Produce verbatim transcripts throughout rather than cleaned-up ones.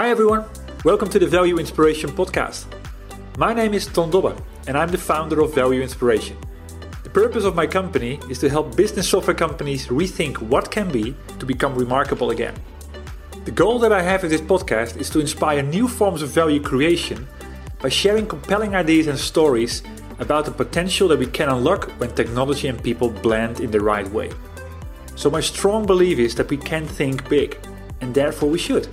Hi everyone, welcome to the Value Inspiration podcast. My name is Ton Dobbe and I'm the founder of Value Inspiration. The purpose of my company is to help business software companies rethink what can be to become remarkable again. The goal that I have with this podcast is to inspire new forms of value creation by sharing compelling ideas and stories about the potential that we can unlock when technology and people blend in the right way. So my strong belief is that we can think big, and therefore we should.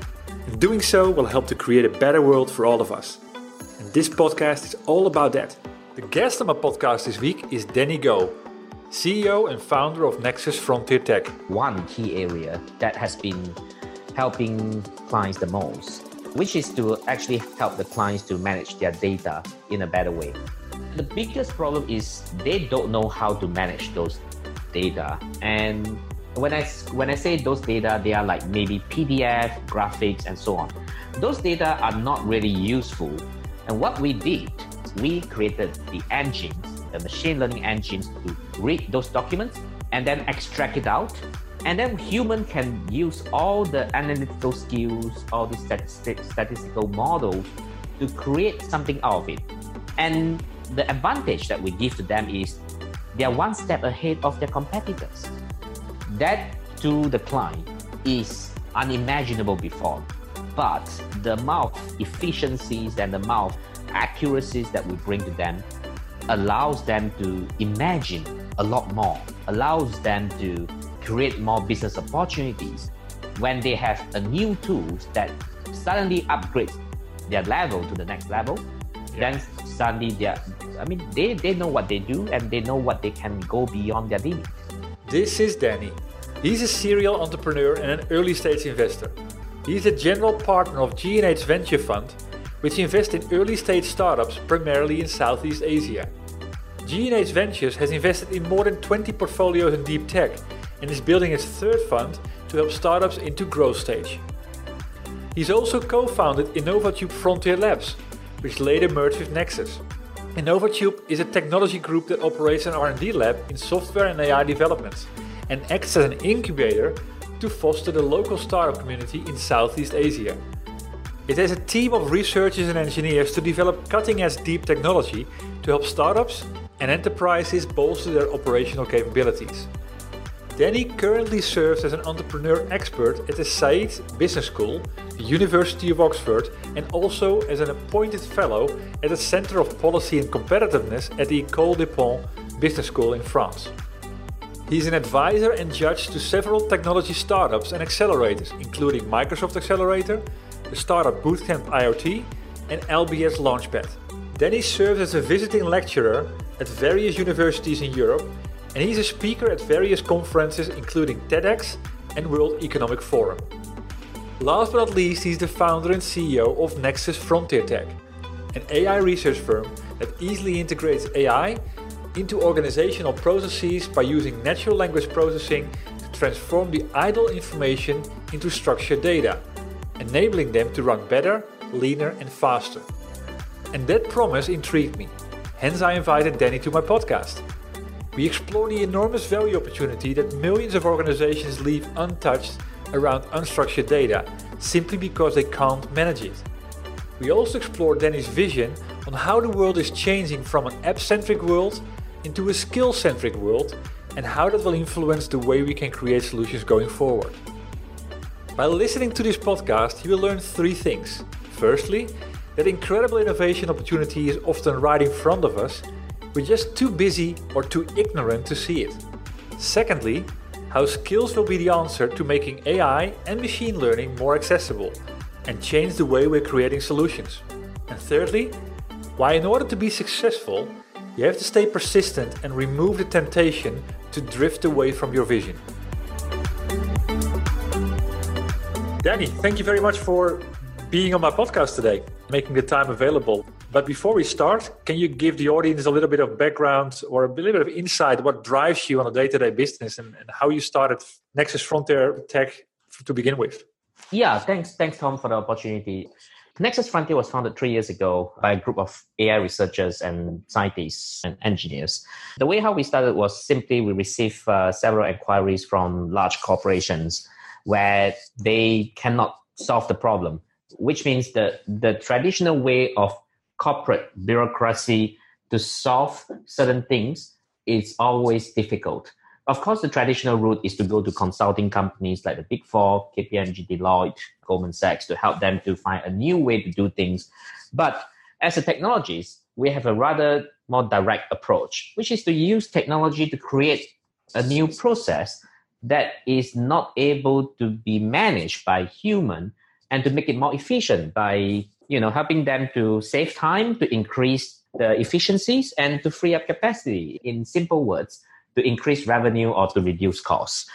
And doing so will help to create a better world for all of us. And this podcast is all about that. The guest on my podcast this week is Danny Goh, C E O and founder of Nexus Frontier Tech. One key area that has been helping clients the most, which is to actually help the clients to manage their data in a better way. The biggest problem is they don't know how to manage those data. And when I, when I say those data, they are like maybe P D F, graphics, and so on. Those data are not really useful. And what we did, we created the engines, the machine learning engines to read those documents and then extract it out. And then human can use all the analytical skills, all the statistic, statistical models to create something out of it. And the advantage that we give to them is they are one step ahead of their competitors. That to the client is unimaginable before. But the amount of efficiencies and the amount of accuracies that we bring to them allows them to imagine a lot more, allows them to create more business opportunities. When they have a new tools that suddenly upgrades their level to the next level, yeah. then suddenly they are, I mean, they, they know what they do and they know what they can go beyond their limits. This is Danny. He's a serial entrepreneur and an early stage investor. He's a general partner of G and H Venture Fund, which invests in early stage startups primarily in Southeast Asia. G and H Ventures has invested in more than twenty portfolios in deep tech and is building its third fund to help startups into growth stage. He's also co-founded InnovaTube Frontier Labs, which later merged with Nexus. InnovaTube is a technology group that operates an R and D lab in software and A I developments and acts as an incubator to foster the local startup community in Southeast Asia. It has a team of researchers and engineers to develop cutting-edge deep technology to help startups and enterprises bolster their operational capabilities. Danny currently serves as an entrepreneur expert at the Saïd Business School, the University of Oxford, and also as an appointed fellow at the Center of Policy and Competitiveness at the École des Ponts Business School in France. He's an advisor and judge to several technology startups and accelerators, including Microsoft Accelerator, the Startup Bootcamp I O T, and L B S Launchpad. Danny serves as a visiting lecturer at various universities in Europe, and he's a speaker at various conferences including TEDx and World Economic Forum. Last but not least, he's the founder and C E O of Nexus Frontier Tech, an A I research firm that easily integrates A I into organizational processes by using natural language processing to transform the idle information into structured data, enabling them to run better, leaner and faster. And that promise intrigued me, hence I invited Danny to my podcast. We explore the enormous value opportunity that millions of organizations leave untouched around unstructured data simply because they can't manage it. We also explore Danny's vision on how the world is changing from an app-centric world into a skill-centric world and how that will influence the way we can create solutions going forward. By listening to this podcast, you will learn three things. Firstly, that incredible innovation opportunity is often right in front of us. We're just too busy or too ignorant to see it. Secondly, how skills will be the answer to making A I and machine learning more accessible and change the way we're creating solutions. And thirdly, why in order to be successful, you have to stay persistent and remove the temptation to drift away from your vision. Danny, thank you very much for being on my podcast today, making the time available. But before we start, can you give the audience a little bit of background or a little bit of insight what drives you on a day-to-day business and, and how you started Nexus Frontier Tech to begin with? Yeah, thanks, thanks Tom for the opportunity. Nexus Frontier was founded three years ago by a group of A I researchers and scientists and engineers. The way how we started was simply we received uh, several inquiries from large corporations where they cannot solve the problem. which means the, the traditional way of corporate bureaucracy to solve certain things is always difficult. Of course, the traditional route is to go to consulting companies like the Big Four, K P M G, Deloitte, Goldman Sachs, to help them to find a new way to do things. But as a technologist, we have a rather more direct approach, which is to use technology to create a new process that is not able to be managed by human, and to make it more efficient by, you know, helping them to save time, to increase the efficiencies, and to free up capacity. In simple words, to increase revenue or to reduce costs.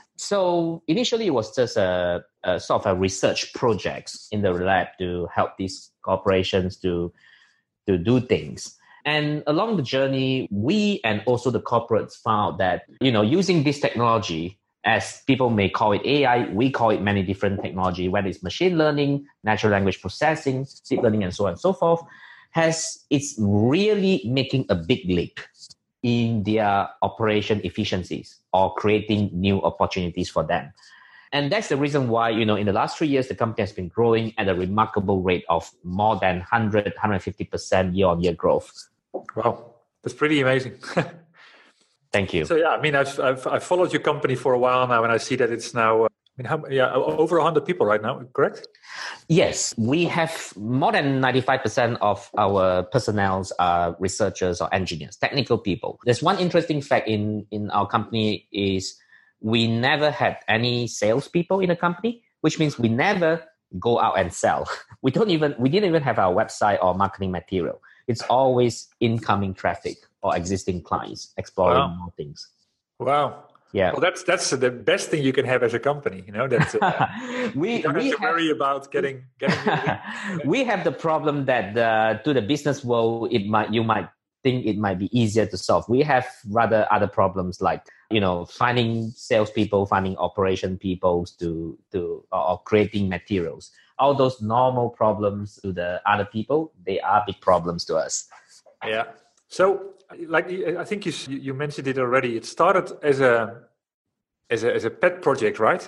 So initially, it was just a, a sort of a research project in the lab to help these corporations to, to do things. And along the journey, we and also the corporates found that, you know, using this technology, as people may call it A I, we call it many different technology, whether it's machine learning, natural language processing, deep learning, and so on and so forth, has it's really making a big leap in their operation efficiencies or creating new opportunities for them. And that's the reason why, you know, in the last three years, the company has been growing at a remarkable rate of more than one hundred, one hundred fifty percent year-on-year growth. Wow, that's pretty amazing. Thank you. So yeah, I mean, I've, I've I've followed your company for a while now, and I see that it's now, uh, I mean, how, yeah, over one hundred people right now, correct? Yes, we have more than ninety-five percent of our personnel are researchers or engineers, technical people. There's one interesting fact in, in our company is we never had any salespeople in the company, which means we never go out and sell. We don't even, we didn't even have our website or marketing material. It's always incoming traffic or existing clients exploring Wow. more things. Wow. Yeah. Well, that's that's the best thing you can have as a company. You know, that uh, we you don't we have to have, worry about getting getting. we have the problem that uh, to the business world, it might you might think it might be easier to solve. We have rather other problems like, you know, finding salespeople, finding operation people to to or, or creating materials. All those normal problems to the other people, they are big problems to us. Yeah. So, like I think you you mentioned it already. It started as a as a as a pet project, right?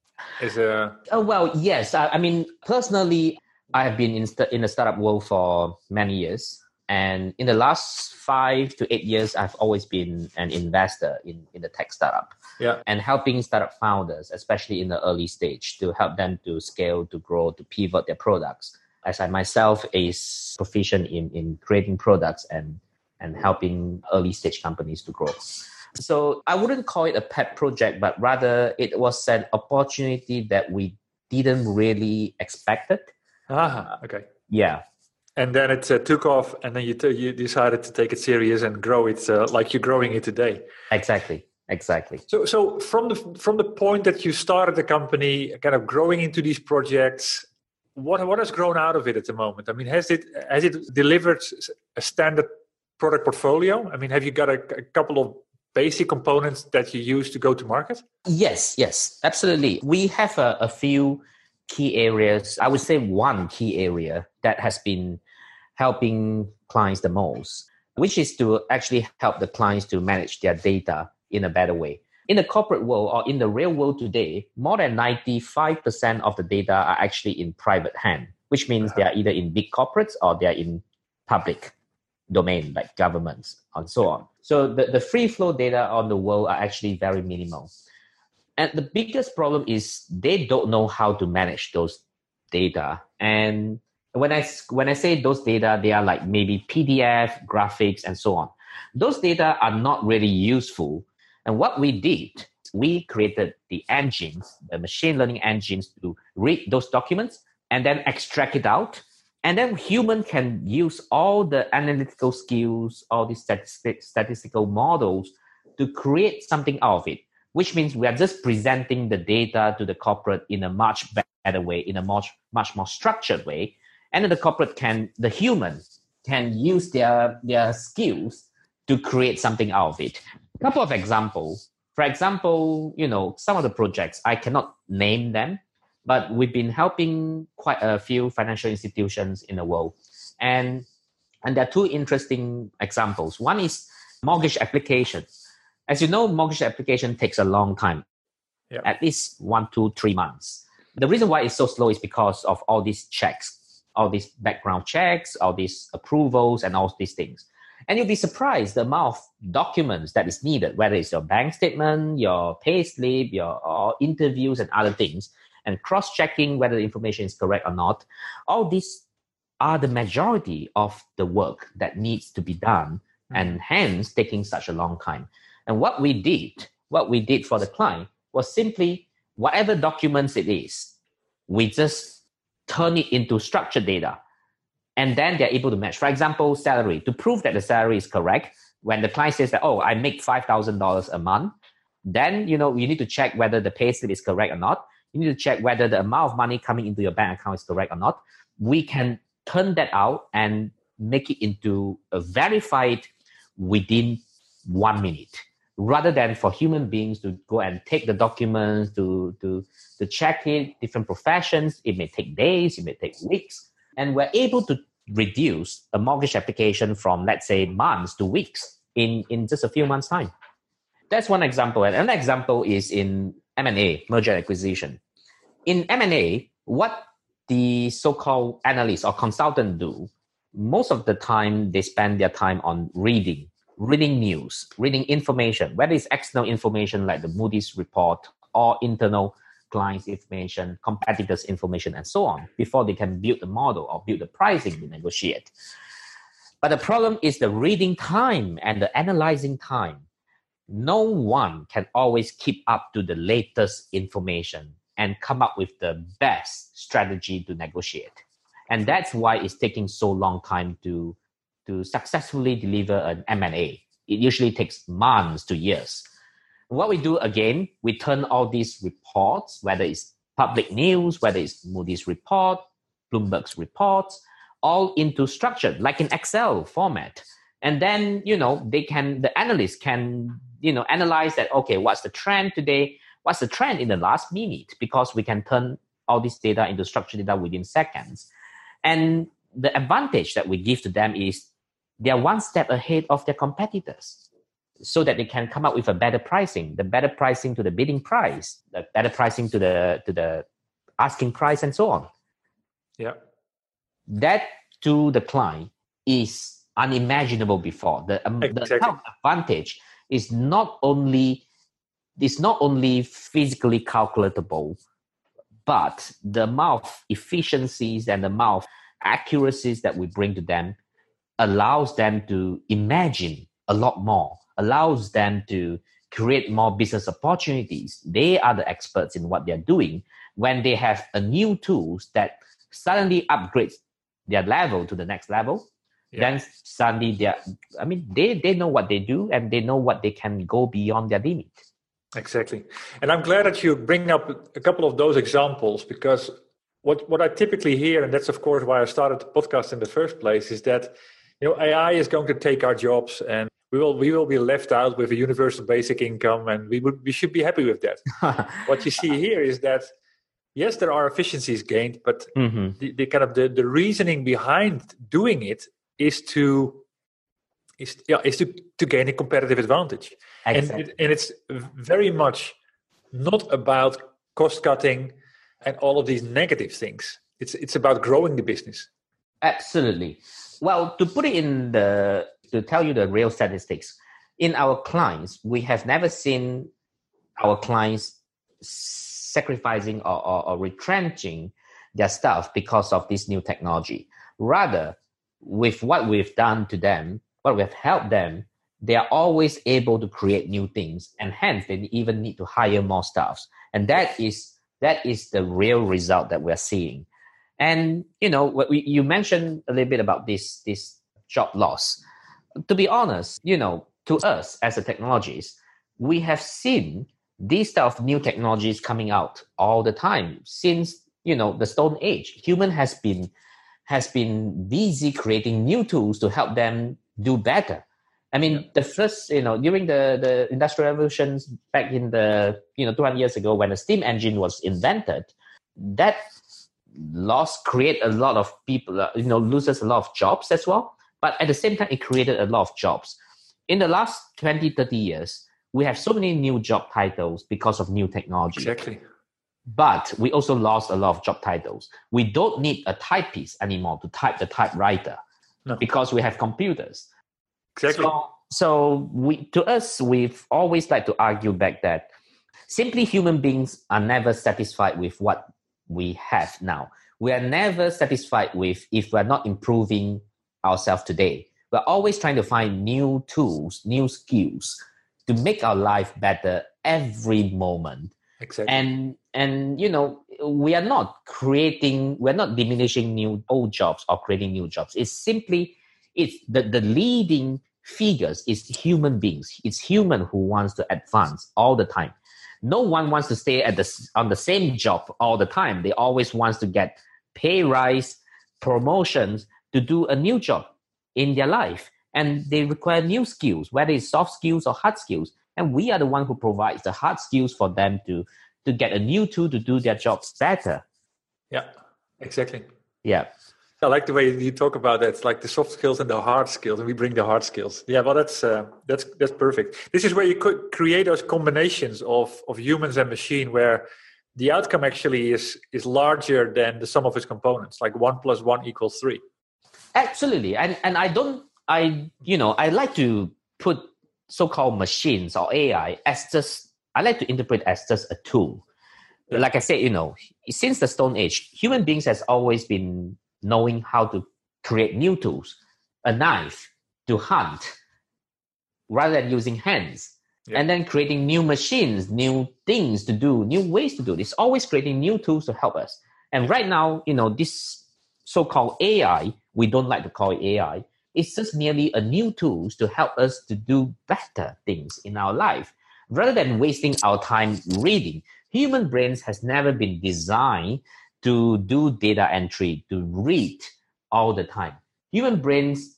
As a oh well, yes. I, I mean, personally, I have been in st- in the startup world for many years, and in the last five to eight years, I've always been an investor in in the tech startup. Yeah. And helping startup founders, especially in the early stage, to help them to scale, to grow, to pivot their products. As I myself is proficient in in creating products and and helping early stage companies to grow. So I wouldn't call it a pet project, but rather it was an opportunity that we didn't really expect it. Ah, okay. Yeah. And then it uh, took off, and then you t- you decided to take it serious and grow it uh, like you're growing it today. Exactly. Exactly. So, so from the from the point that you started the company, kind of growing into these projects, what what has grown out of it at the moment? I mean, has it has it delivered a standard product portfolio? I mean, have you got a, a couple of basic components that you use to go to market? Yes, yes, absolutely. We have a, a few key areas. I would say one key area that has been helping clients the most, which is to actually help the clients to manage their data in a better way. In the corporate world or in the real world today, more than ninety-five percent of the data are actually in private hand, which means uh-huh. they are either in big corporates or they are in public domain like governments and so on. So the, the free flow data on the world are actually very minimal. And the biggest problem is they don't know how to manage those data. And when I, when I say those data, they are like maybe P D F, graphics, and so on. Those data are not really useful. And what we did, we created the engines, the machine learning engines to read those documents and then extract it out. And then human can use all the analytical skills, all these statistic, statistical models to create something out of it, which means we are just presenting the data to the corporate in a much better way, in a much, much more structured way. And then the corporate can, the human can use their, their skills to create something out of it. A couple of examples. For example, you know, some of the projects, I cannot name them, but we've been helping quite a few financial institutions in the world. And, and there are two interesting examples. One is mortgage application. As you know, mortgage application takes a long time, yep. at least one, two, three months. The reason why it's so slow is because of all these checks, all these background checks, all these approvals, and all these things. And you'll be surprised the amount of documents that is needed, whether it's your bank statement, your pay slip, your or interviews and other things, and cross-checking whether the information is correct or not. All these are the majority of the work that needs to be done, and hence taking such a long time. And what we did, what we did for the client was simply whatever documents it is, we just turn it into structured data. And then they're able to match. For example, salary. To prove that the salary is correct, when the client says that, oh, I make five thousand dollars a month, then, you know, you need to check whether the pay slip is correct or not. You need to check whether the amount of money coming into your bank account is correct or not. We can turn that out and make it into a verified within one minute, rather than for human beings to go and take the documents, to, to, to check it, different professions. It may take days, it may take weeks. And we're able to reduce a mortgage application from, let's say, months to weeks in, in just a few months' time. That's one example. And another example is in M and A, merger and acquisition. In M and A, what the so-called analysts or consultants do, most of the time they spend their time on reading, reading news, reading information, whether it's external information like the Moody's report or internal clients' information, competitors' information, and so on, before they can build the model or build the pricing to negotiate. But the problem is the reading time and the analyzing time. No one can always keep up to the latest information and come up with the best strategy to negotiate. And that's why it's taking so long time to, to successfully deliver an M and A. It usually takes months to years. What we do, again, we turn all these reports, whether it's public news, whether it's Moody's report, Bloomberg's reports, all into structured, like in Excel format. And then, you know, they can, the analysts can, you know, analyze that, okay, what's the trend today? What's the trend in the last minute? Because we can turn all this data into structured data within seconds. And the advantage that we give to them is they are one step ahead of their competitors, so that they can come up with a better pricing, the better pricing to the bidding price, the better pricing to the to the asking price, and so on. Yeah. That to the client is unimaginable before. The, um, exactly. the advantage is not only is not only physically calculatable, but the amount of efficiencies and the amount of accuracies that we bring to them allows them to imagine a lot more, allows them to create more business opportunities. They are the experts in what they're doing. When they have a new tools that suddenly upgrades their level to the next level, yeah. then suddenly they're, I mean, they, they know what they do and they know what they can go beyond their limit. Exactly. And I'm glad that you bring up a couple of those examples, because what, what I typically hear, and that's of course why I started the podcast in the first place, is that, you know, A I is going to take our jobs and we will we will be left out with a universal basic income, and we would we should be happy with that. What you see here is that, yes, there are efficiencies gained, but mm-hmm. the, the kind of the, the reasoning behind doing it is to is yeah is to, to gain a competitive advantage. Exactly. And it, and it's very much not about cost cutting and all of these negative things. It's it's about growing the business. Absolutely. Well, to put it in the to tell you the real statistics, in our clients, we have never seen our clients sacrificing or, or, or retrenching their staff because of this new technology. Rather, with what we've done to them, what we've helped them, they are always able to create new things, and hence they even need to hire more staffs. And that is that is the real result that we're seeing. And you know, what we, you mentioned a little bit about this this job loss. To be honest, you know, to us as a technologist, we have seen these type of new technologies coming out all the time since, you know, the Stone Age. Human has been has been busy creating new tools to help them do better. I mean, yeah. the first, you know, during the, the Industrial Revolutions back in the, you know, two hundred years ago when the steam engine was invented, that loss create a lot of people, uh, you know, loses a lot of jobs as well. But at the same time, it created a lot of jobs. In the last twenty, thirty years, we have so many new job titles because of new technology. Exactly. But we also lost a lot of job titles. We don't need a typist anymore to type the typewriter No. because we have computers. Exactly. So, so we, to us, we've always liked to argue back that simply human beings are never satisfied with what we have now. We are never satisfied with if we're not improving ourselves today. We're always trying to find new tools, new skills to make our life better every moment. Exactly. And and you know, we are not creating, we're not diminishing new old jobs or creating new jobs. It's simply, it's the, the leading figures is human beings. It's human who wants to advance all the time. No one wants to stay at the on the same job all the time. They always wants to get pay rise, promotions, to do a new job in their life. And they require new skills, whether it's soft skills or hard skills. And we are the one who provides the hard skills for them to, to get a new tool to do their jobs better. Yeah, exactly. Yeah. I like the way you talk about that. It's like the soft skills and the hard skills, and we bring the hard skills. Yeah, well, that's uh, that's that's perfect. This is where you could create those combinations of of humans and machine, where the outcome actually is is larger than the sum of its components. Like one plus one equals three. Absolutely, and and I don't, I you know, I like to put so-called machines or A I as just, I like to interpret as just a tool. Yeah. Like I said, you know, since the Stone Age, human beings has always been knowing how to create new tools, a knife to hunt, rather than using hands, yeah. And then creating new machines, new things to do, new ways to do this. Always creating new tools to help us. And right now, you know, this so-called A I, we don't like to call it A I. It's just merely a new tools to help us to do better things in our life, rather than wasting our time reading. Human brains has never been designed to do data entry, to read all the time. Human brains,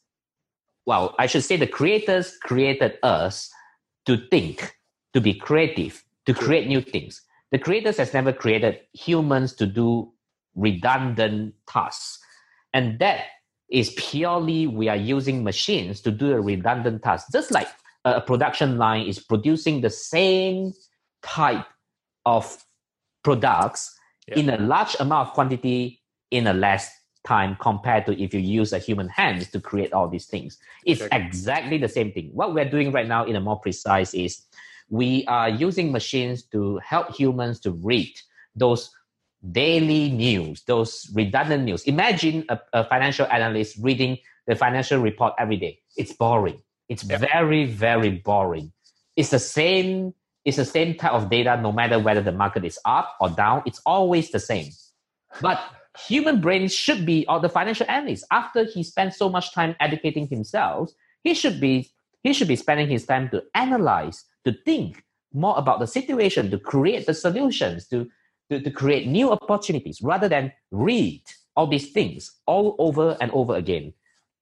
well, I should say the creators created us to think, to be creative, to create new things. The creators has never created humans to do redundant tasks. And that is purely we are using machines to do a redundant task. Just like a production line is producing the same type of products yeah. in a large amount of quantity in a less time compared to if you use a human hands to create all these things. It's exactly. exactly the same thing. What we're doing right now in a more precise is we are using machines to help humans to read those daily news, those redundant news. Imagine a, a financial analyst reading the financial report every day. It's boring. It's yeah. very, very boring. It's the same, it's the same type of data no matter whether the market is up or down. It's always the same. But human brains should be, or the financial analyst, after he spends so much time educating himself, he should be he should be spending his time to analyze, to think more about the situation, to create the solutions, to, to, to create new opportunities, rather than read all these things all over and over again.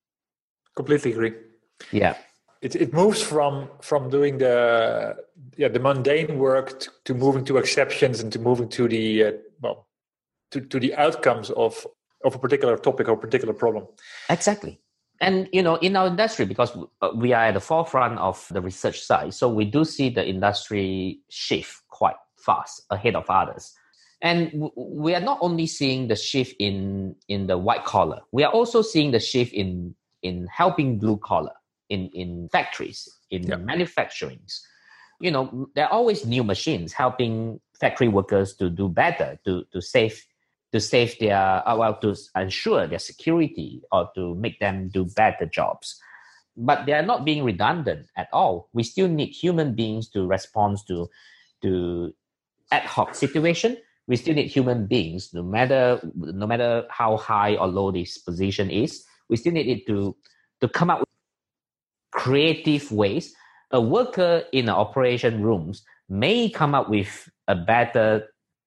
Completely agree. Yeah. It it moves from from doing the yeah the mundane work to, to moving to exceptions and to moving to the uh, well to, to the outcomes of of a particular topic or particular problem. Exactly. And you know, in our industry, because we are at the forefront of the research side, so we do see the industry shift quite fast ahead of others. And we are not only seeing the shift in in the white collar, we are also seeing the shift in in helping blue collar. In, in factories, in yeah. manufacturing. You know, there are always new machines helping factory workers to do better, to, to save to save their, uh, well, to ensure their security or to make them do better jobs. But they are not being redundant at all. We still need human beings to respond to, to ad hoc situation. We still need human beings, no matter no matter how high or low this position is. We still need it to, to come up with creative ways. A worker in the operation rooms may come up with a better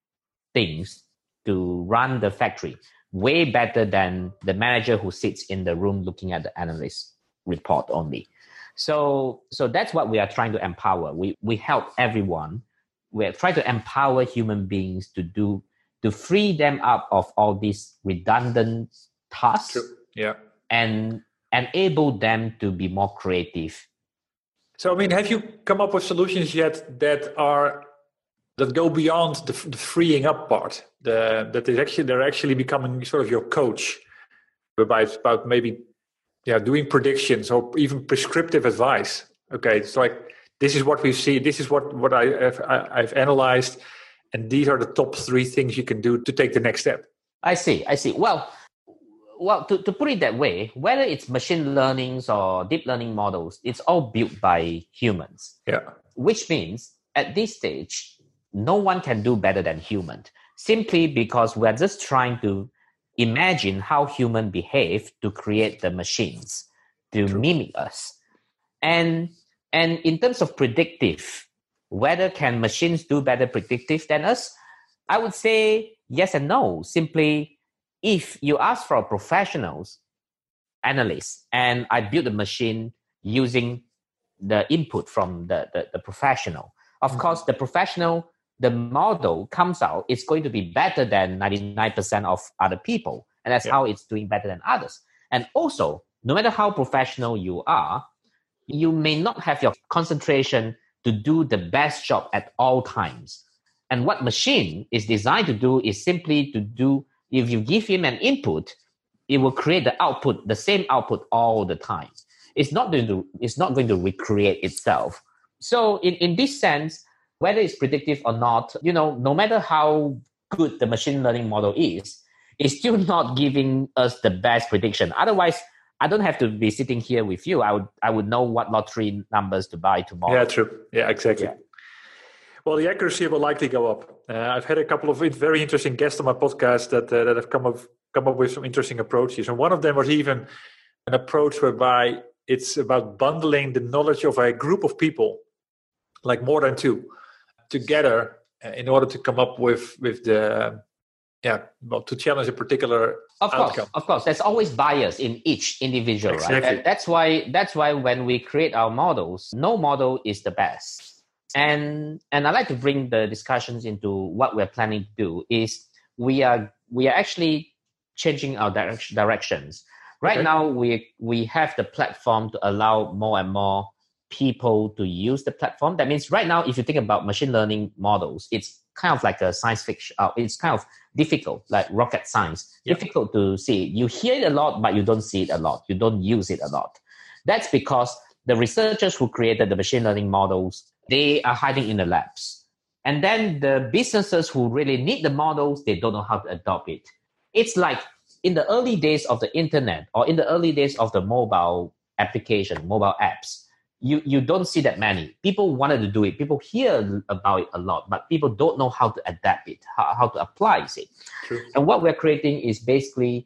things to run the factory, way better than the manager who sits in the room looking at the analyst report only. So, so that's what we are trying to empower. We we help everyone. We are trying to empower human beings to do to free them up of all these redundant tasks. True. Yeah. And enable them to be more creative. So, I mean, have you come up with solutions yet that are that go beyond the, the freeing up part. The, that is actually they're actually becoming sort of your coach, whereby it's about maybe yeah doing predictions or even prescriptive advice. Okay, it's like this is what we've seen. This is what what I have I, I've analyzed, and these are the top three things you can do to take the next step. I see. I see. Well. Well, to, to put it that way, whether it's machine learnings or deep learning models, it's all built by humans. Yeah. Which means at this stage, no one can do better than human, simply because we're just trying to imagine how humans behave to create the machines to True. Mimic us. And, and in terms of predictive, whether can machines do better predictive than us? I would say yes and no. Simply, if you ask for professionals, analysts, and I build a machine using the input from the, the, the professional, of mm-hmm. course, the professional, the model comes out, it's going to be better than ninety-nine percent of other people. And that's yeah. how it's doing better than others. And also, no matter how professional you are, you may not have your concentration to do the best job at all times. And what machine is designed to do is simply to do, if you give him an input, it will create the output, the same output all the time. It's not going to, it's not going to recreate itself. So in, in this sense, whether it's predictive or not, you know, no matter how good the machine learning model is, it's still not giving us the best prediction. Otherwise, I don't have to be sitting here with you. I would I would know what lottery numbers to buy tomorrow. Yeah, true. Yeah, exactly. Yeah. Well, the accuracy will likely go up. Uh, I've had a couple of very interesting guests on my podcast that uh, that have come up come up with some interesting approaches, and one of them was even an approach whereby it's about bundling the knowledge of a group of people, like more than two, together uh, in order to come up with with the yeah well to challenge a particular of course outcome. Of course, there's always bias in each individual, exactly. right? And that's why that's why when we create our models, no model is the best. And and I like to bring the discussions into what we're planning to do is we are we are actually changing our direct, directions. Right okay. now, we we have the platform to allow more and more people to use the platform. That means right now, if you think about machine learning models, it's kind of like a science fiction. Uh, it's kind of difficult, like rocket science. Yep. Difficult to see. You hear it a lot, but you don't see it a lot. You don't use it a lot. That's because the researchers who created the machine learning models, they are hiding in the labs. And then the businesses who really need the models, they don't know how to adopt it. It's like in the early days of the internet or in the early days of the mobile application, mobile apps, you, you don't see that many. People wanted to do it. People hear about it a lot, but people don't know how to adapt it, how, how to apply it. True. And what we're creating is basically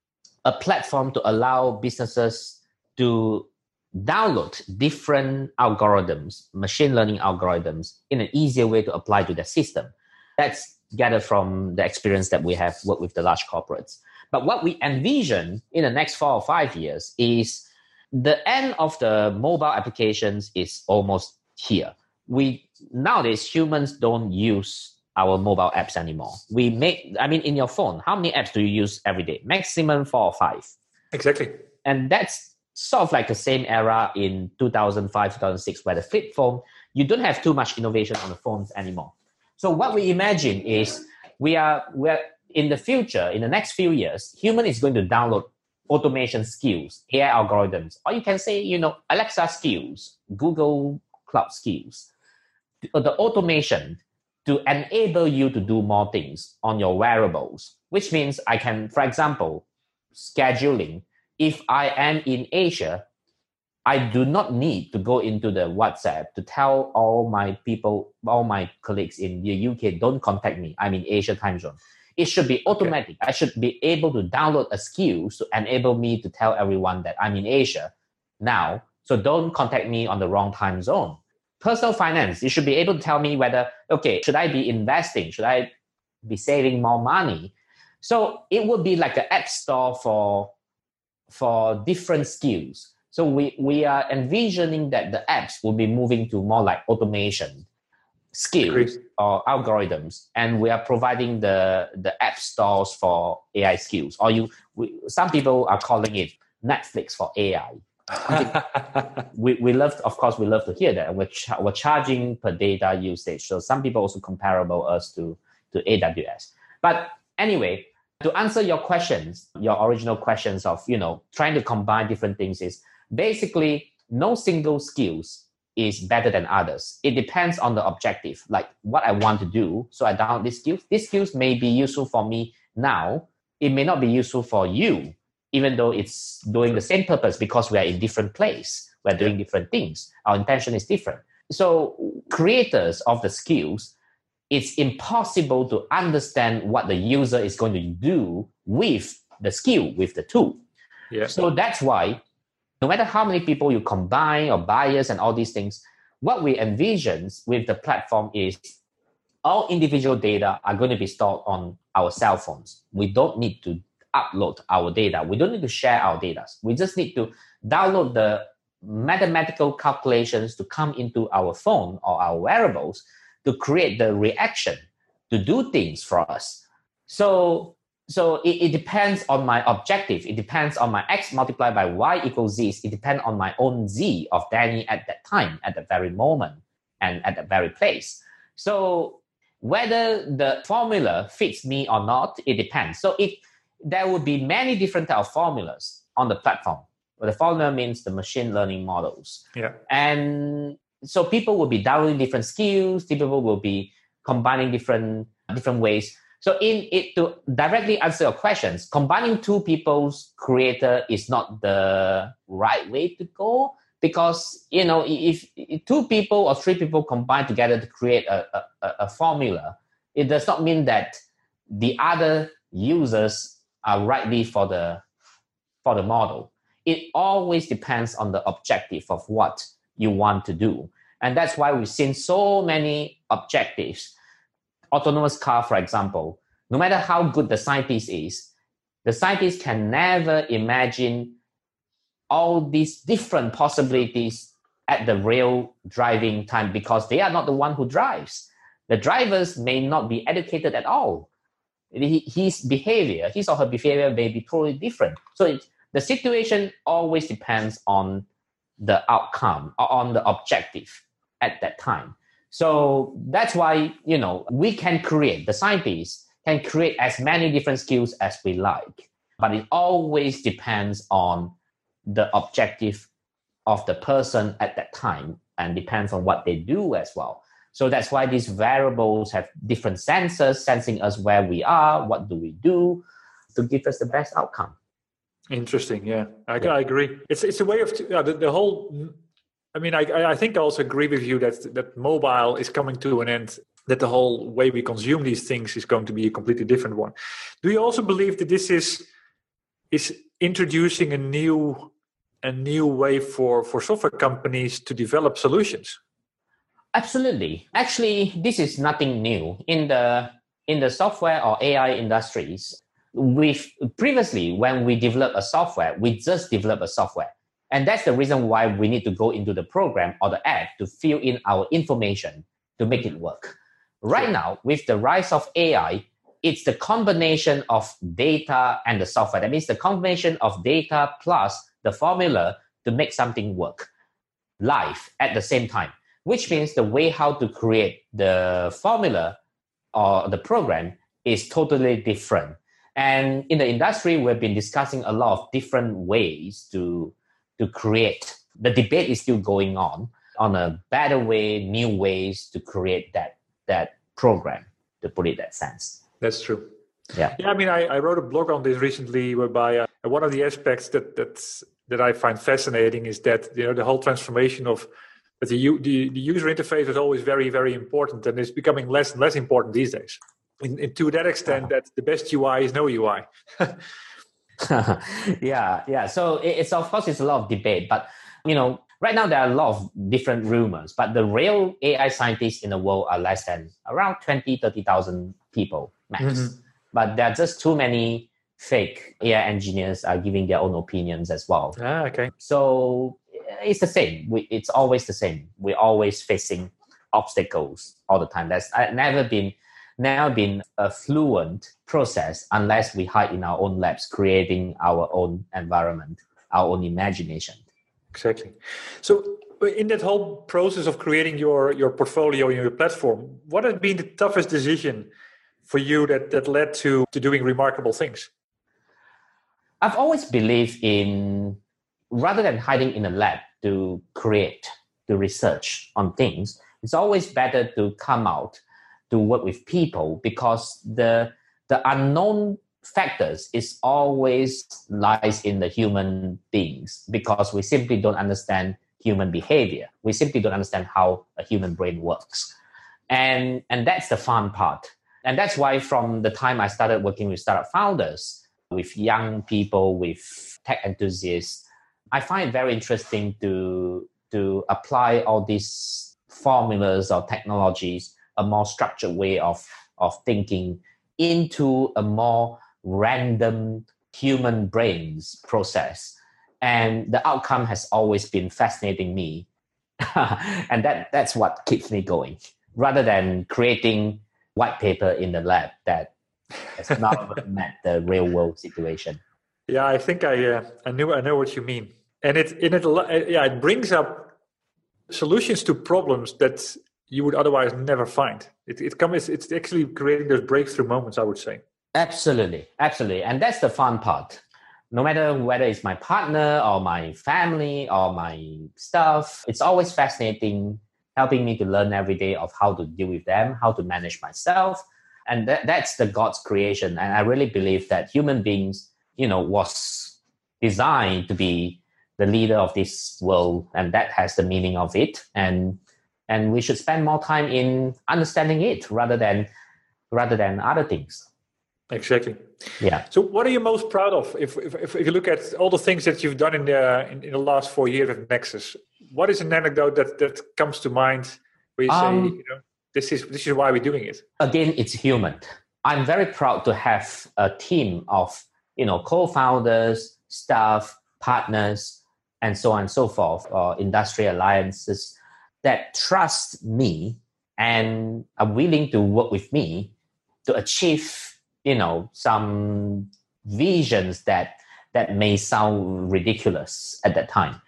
a platform to allow businesses to download different algorithms, machine learning algorithms, in an easier way to apply to their system. That's gathered from the experience that we have worked with the large corporates. But what we envision in the next four or five years is the end of the mobile applications is almost here. We nowadays, humans don't use our mobile apps anymore. We make, I mean, in your phone, how many apps do you use every day? Maximum four or five. Exactly. And that's sort of like the same era in two thousand five, two thousand six, where the flip phone, you don't have too much innovation on the phones anymore. So what we imagine is we are, we're in the future, in the next few years, human is going to download automation skills, A I algorithms, or you can say, you know, Alexa skills, Google Cloud skills, the automation to enable you to do more things on your wearables, which means I can, for example, scheduling. If I am in Asia, I do not need to go into the WhatsApp to tell all my people, all my colleagues in the U K, don't contact me. I'm in Asia time zone. It should be automatic. Okay. I should be able to download a skill to enable me to tell everyone that I'm in Asia now. So don't contact me on the wrong time zone. Personal finance, you should be able to tell me whether, okay, should I be investing? Should I be saving more money? So it would be like an app store for for different skills. So we, we are envisioning that the apps will be moving to more like automation skills Agreed. Or algorithms. And we are providing the, the app stores for A I skills. Or you, we, some people are calling it Netflix for A I. we, we love, of course, we love to hear that. We're, ch- we're charging per data usage. So some people also comparable us to, to A W S. But anyway, to answer your questions, your original questions of, you know, trying to combine different things is basically no single skills is better than others. It depends on the objective, like what I want to do. So I download these skills. These skills may be useful for me now. It may not be useful for you, even though it's doing the same purpose because we are in different place. We're doing different things. Our intention is different. So creators of the skills, it's impossible to understand what the user is going to do with the skill, with the tool. Yeah. So that's why no matter how many people you combine or bias and all these things, what we envision with the platform is all individual data are going to be stored on our cell phones. We don't need to upload our data. We don't need to share our data. We just need to download the mathematical calculations to come into our phone or our wearables to create the reaction, to do things for us. So, so it, it depends on my objective. It depends on my X multiplied by Y equals Z. It depends on my own Z of Danny at that time, at the very moment, and at the very place. So whether the formula fits me or not, it depends. So it there would be many different type of formulas on the platform. Well, the formula means the machine learning models. Yeah. And so people will be downloading different skills. People will be combining different different ways. So in it to directly answer your questions, combining two people's creator is not the right way to go, because you know if, if two people or three people combine together to create a, a, a formula, it does not mean that the other users are rightly for the for the model. It always depends on the objective of what you want to do. And that's why we've seen so many objectives. Autonomous car, for example, no matter how good the scientist is, the scientist can never imagine all these different possibilities at the real driving time because they are not the one who drives. The drivers may not be educated at all. His behavior, his or her behavior may be totally different. So it, the situation always depends on the outcome or on the objective at that time. So that's why, you know, we can create, the scientists can create as many different skills as we like, but it always depends on the objective of the person at that time and depends on what they do as well. So that's why these variables have different sensors sensing us where we are, what do we do to give us the best outcome. Interesting, yeah, I, yeah. I agree. It's it's a way of uh, the, the whole. I mean, I I think I also agree with you that that mobile is coming to an end. That the whole way we consume these things is going to be a completely different one. Do you also believe that this is is introducing a new a new way for for software companies to develop solutions? Absolutely. Actually, this is nothing new in the in the software or A I industries. We've previously, when we develop a software, we just develop a software. And that's the reason why we need to go into the program or the app to fill in our information to make it work. Right sure. Now, with the rise of A I, it's the combination of data and the software. That means the combination of data plus the formula to make something work live at the same time, which means the way how to create the formula or the program is totally different. And in the industry, we've been discussing a lot of different ways to, to create. The debate is still going on, on a better way, new ways to create that, that program, to put it that sense. That's true. Yeah. Yeah, I mean, I, I wrote a blog on this recently whereby uh, one of the aspects that, that's, that I find fascinating is that, you know, the whole transformation of the, the, the user interface is always very, very important, and it's becoming less and less important these days. In, in, to that extent, that the best U I is no U I. yeah, yeah. So it, it's of course it's a lot of debate, but you know, right now there are a lot of different rumors. But the real A I scientists in the world are less than around twenty, thirty thousand people max. Mm-hmm. But there are just too many fake A I engineers are giving their own opinions as well. Ah, okay. So it's the same. We, it's always the same. We're always facing obstacles all the time. That's never been. Now been a fluent process unless we hide in our own labs, creating our own environment, our own imagination. Exactly. So in that whole process of creating your, your portfolio and your platform, what has been the toughest decision for you that, that led to, to doing remarkable things? I've always believed in, rather than hiding in a lab to create, to research on things, it's always better to come out to work with people, because the the unknown factors is always lies in the human beings, because we simply don't understand human behavior. We simply don't understand how a human brain works. And, and that's the fun part. And that's why from the time I started working with startup founders, with young people, with tech enthusiasts, I find it very interesting to, to apply all these formulas or technologies, a more structured way of, of thinking, into a more random human brains process. And the outcome has always been fascinating me. And that, that's what keeps me going, rather than creating white paper in the lab that has not met the real world situation. Yeah, I think I uh, I knew I know what you mean, and it in it yeah it brings up solutions to problems that you would otherwise never find. It it comes it's actually creating those breakthrough moments, I would say. Absolutely, absolutely, and that's the fun part. No matter whether it's my partner or my family or my staff, it's always fascinating, helping me to learn every day of how to deal with them, how to manage myself. And that, that's the God's creation. And I really believe that human beings, you know, was designed to be the leader of this world. And that has the meaning of it. And and we should spend more time in understanding it rather than rather than other things. Exactly. Yeah. So what are you most proud of? If if, if you look at all the things that you've done in the in, in the last four years at Nexus, what is an anecdote that, that comes to mind where you Um, say, you know, this is this is why we're doing it? Again, it's human. I'm very proud to have a team of, you know, co-founders, staff, partners, and so on and so forth, or industry alliances that trust me and are willing to work with me to achieve, you know, some visions that that may sound ridiculous at that time.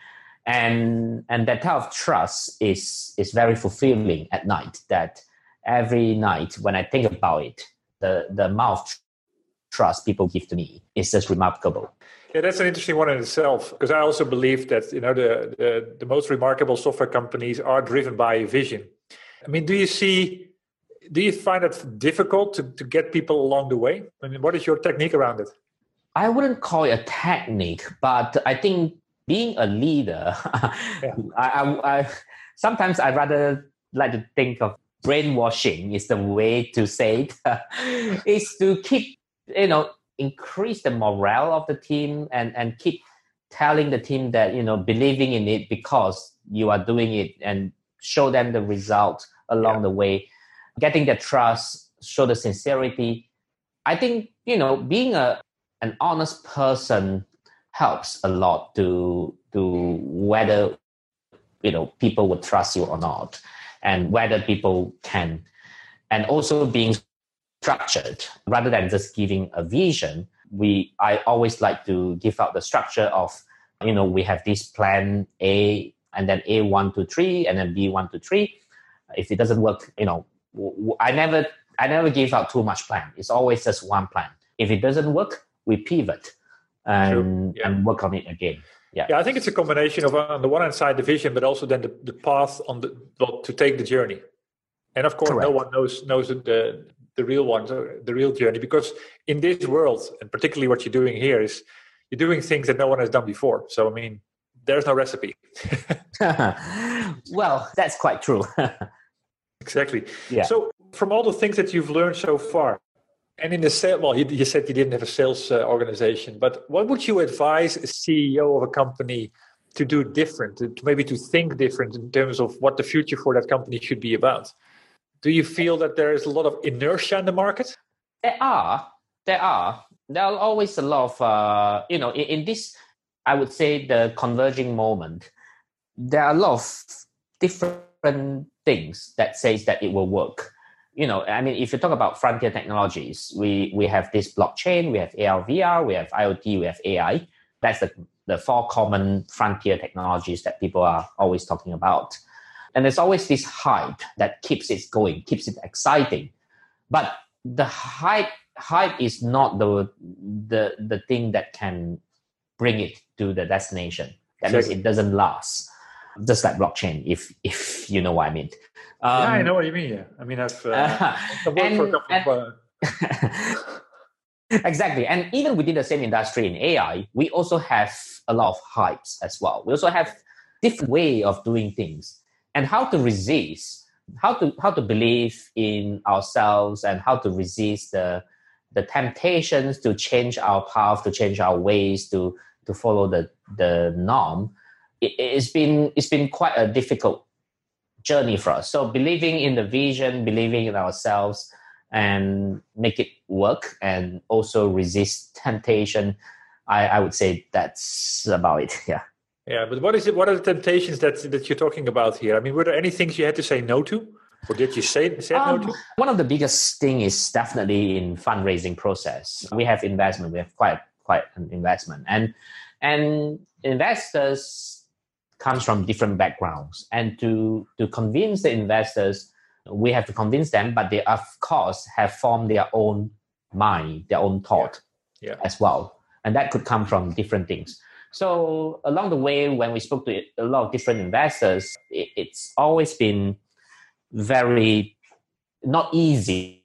And and that type of trust is is very fulfilling at night. That every night when I think about it, the, the amount of trust people give to me is just remarkable. Yeah, that's an interesting one in itself, because I also believe that, you know, the, the, the most remarkable software companies are driven by vision. I mean, do you see, do you find it difficult to, to get people along the way? I mean, what is your technique around it? I wouldn't call it a technique, but I think being a leader, yeah. I, I, I sometimes I rather like to think of brainwashing is the way to say it, is to keep, you know, increase the morale of the team and, and keep telling the team that, you know, believing in it because you are doing it, and show them the result along yeah. the way, getting the trust, show the sincerity. I think, you know, being a an honest person helps a lot to to whether, you know, people would trust you or not, and whether people can, and also being structured rather than just giving a vision. We I always like to give out the structure of, you know, we have this plan A, and then A one to three, and then B one to three. If it doesn't work, you know, I never I never give out too much plan. It's always just one plan. If it doesn't work, we pivot and, yeah. and work on it again. Yeah, yeah. I think it's a combination of, on the one hand side, the vision, but also then the, the path on the to take the journey. And of course, Correct. no one knows knows the the real ones, the real journey, because in this world, and particularly what you're doing here, is you're doing things that no one has done before. So I mean, there's no recipe. Well, that's quite true. Exactly. Yeah. So from all the things that you've learned so far, and in the sale, well, you, you said you didn't have a sales uh, organization, but what would you advise a C E O of a company to do different, to, to maybe to think different in terms of what the future for that company should be about? Do you feel that there is a lot of inertia in the market? There are. There are. There are always a lot of, uh, you know, in, in this, I would say, the converging moment, there are a lot of different things that says that it will work. You know, I mean, if you talk about frontier technologies, we, we have this blockchain, we have A R, V R, we have I O T, we have A I. That's the the four common frontier technologies that people are always talking about. And there's always this hype that keeps it going, keeps it exciting. But the hype hype is not the the the thing that can bring it to the destination. That exactly. means it doesn't last. Just like blockchain, if if you know what I mean. Um, yeah, I know what you mean. Yeah, I mean I've, uh, I've worked and, for a couple and, of. Uh... Exactly, and even within the same industry in A I, we also have a lot of hypes as well. We also have different way of doing things, and how to resist, how to how to believe in ourselves, and how to resist the the temptations to change our path, to change our ways, to to follow the the norm. It, it's been it's been quite a difficult journey for us. So believing in the vision, believing in ourselves, and make it work, and also resist temptation. I, I would say that's about it. Yeah. Yeah, but what is it? What are the temptations that that you're talking about here? I mean, were there any things you had to say no to, or did you say said um, no to? One of the biggest thing is definitely in fundraising process. We have investment. We have quite quite an investment, and and investors comes from different backgrounds, and to to convince the investors, we have to convince them, but they of course have formed their own mind, their own thought, yeah. Yeah. as well, and that could come from different things. So along the way, when we spoke to a lot of different investors, it, it's always been very not easy.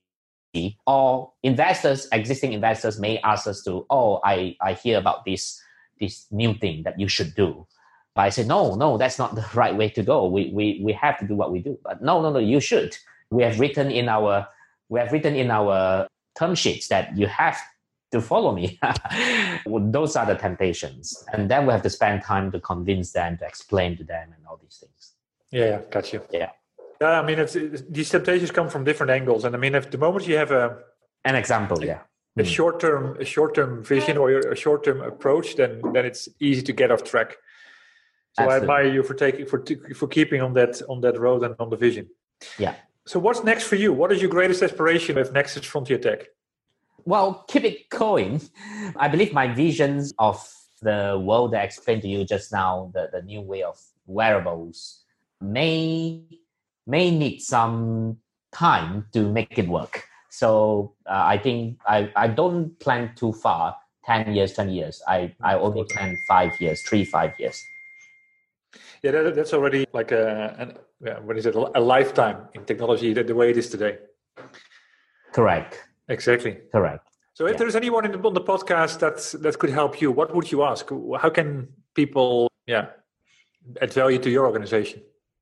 Or investors, existing investors may ask us to, oh, I, I hear about this, this new thing that you should do. But I say, no, no, that's not the right way to go. We, we, we have to do what we do. But no, no, no, you should. We have written in our, we have written in our term sheets that you have to follow me. Those are the temptations. And then we have to spend time to convince them, to explain to them and all these things. Yeah, yeah, got you. Yeah. Yeah, I mean, it's, it's, these temptations come from different angles. And I mean, if the moment you have a... An example, yeah. A mm. short-term a short-term vision or a short-term approach, then then it's easy to get off track. So Absolutely. I admire you for taking for for keeping on that on that road and on the vision. Yeah. So what's next for you? What is your greatest aspiration with Nexus Frontier Tech? Well, keep it going. I believe my visions of the world that I explained to you just now, the, the new way of wearables, may may need some time to make it work. So uh, I think I, I don't plan too far, ten years, twenty years. I, I only plan five years, three, five years. Yeah, that, that's already like a, an, yeah, what is it, a lifetime in technology, the, the way it is today. Correct. Exactly. Correct. So if yeah. there's anyone in the, on the podcast that, that could help you, what would you ask? How can people yeah, add value to your organization?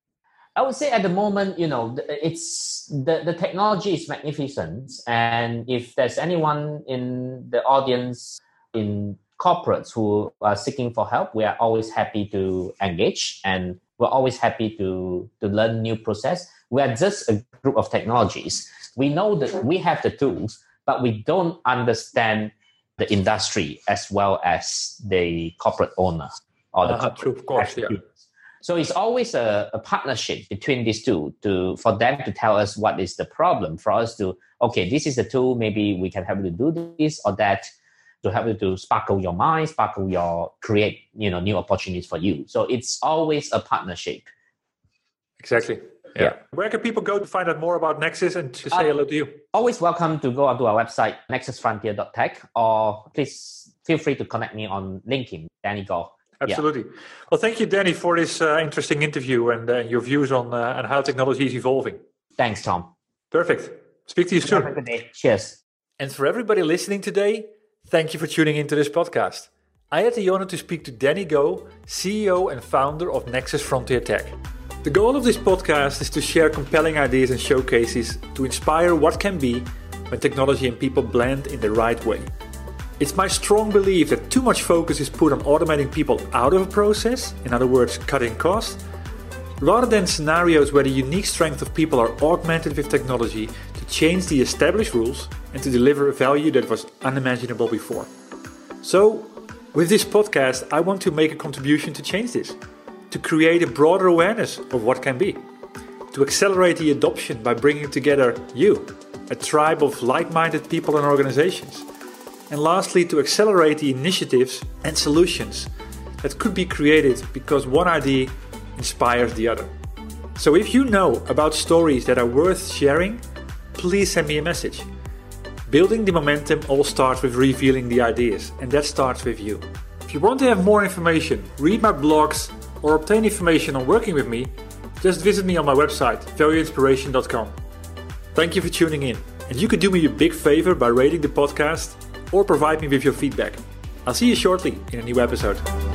I would say at the moment, you know, it's the, the technology is magnificent. And if there's anyone in the audience, in corporates who are seeking for help, we are always happy to engage, and we're always happy to, to learn new process. We are just a group of technologies. We know that we have the tools, but we don't understand the industry as well as the corporate owner or the uh, corporate true, of course, yeah. So it's always a, a partnership between these two to for them to tell us what is the problem, for us to, okay, this is the tool, maybe we can help you to do this or that, to help you to sparkle your mind, sparkle your, create, you know, new opportunities for you. So it's always a partnership. Exactly. Yeah. yeah. Where can people go to find out more about Nexus and to say uh, hello to you? Always welcome to go onto our website, nexus frontier dot tech, or please feel free to connect me on LinkedIn, Danny Goh. Absolutely. Yeah. Well, thank you, Danny, for this uh, interesting interview and uh, your views on uh, on how technology is evolving. Thanks, Tom. Perfect. Speak to you soon. Have a good day. Cheers. And for everybody listening today, thank you for tuning into this podcast. I had the honor to speak to Danny Goh, C E O and founder of Nexus Frontier Tech. The goal of this podcast is to share compelling ideas and showcases to inspire what can be when technology and people blend in the right way. It's my strong belief that too much focus is put on automating people out of a process, in other words, cutting costs, rather than scenarios where the unique strength of people are augmented with technology to change the established rules and to deliver a value that was unimaginable before. So, with this podcast, I want to make a contribution to change this, to create a broader awareness of what can be, to accelerate the adoption by bringing together you, a tribe of like-minded people and organizations, and lastly, to accelerate the initiatives and solutions that could be created because one idea inspires the other. So if you know about stories that are worth sharing, please send me a message. Building the momentum all starts with revealing the ideas, and that starts with you. If you want to have more information, read my blogs, or obtain information on working with me, just visit me on my website, value inspiration dot com. Thank you for tuning in, and you could do me a big favor by rating the podcast or provide me with your feedback. I'll see you shortly in a new episode.